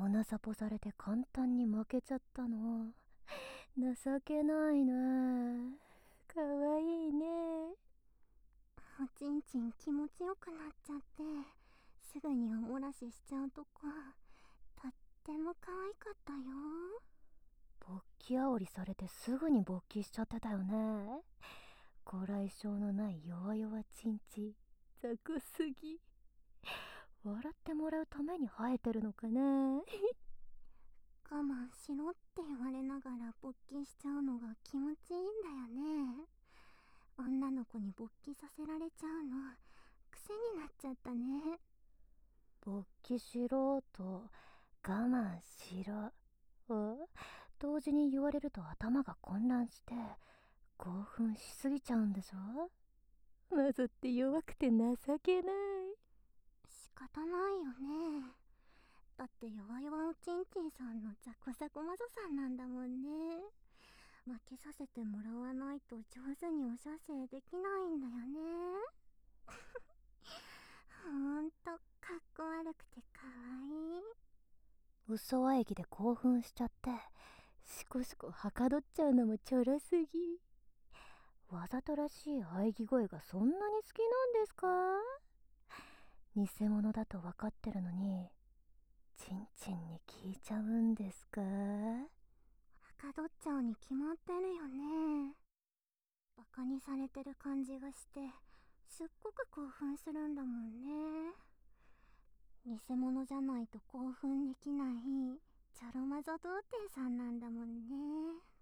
鼻サポされて簡単に負けちゃったの。情けないな。かわいいね。 おちんちん気持ちよくなっちゃって、すぐにおもらししちゃうとことっても可愛かったよ。 勃起煽りされてすぐに勃起しちゃってたよね。ご来症のない弱々ちんち、雑魚すぎ。笑ってもらうために生えてるのかな。 我慢しろって言われながら勃起しちゃうのが気持ちいいんだよね。女の子に勃起させられちゃうの癖になっちゃったね。 勃起しろと我慢しろを同時に言われると頭が混乱して興奮しすぎちゃうんでしょ。マゾって弱くて情けない。 仕方ないよね。だって弱々おちんちんさんのザコザコマゾさんなんだもんね。負けさせてもらわないと上手にお射精できないんだよね。ほんとかっこ悪くてかわいい。 嘘喘ぎで興奮しちゃってしこしこはかどっちゃうのもちょろすぎ。わざとらしい喘ぎ声がそんなに好きなんですか？偽物だと分かってるのにちんちんに聞いちゃうんですか？ はかどっちゃうに決まってるよね。バカにされてる感じがしてすっごく興奮するんだもんね。偽物じゃないと興奮できないチャロマゾ童貞さんなんだもんね。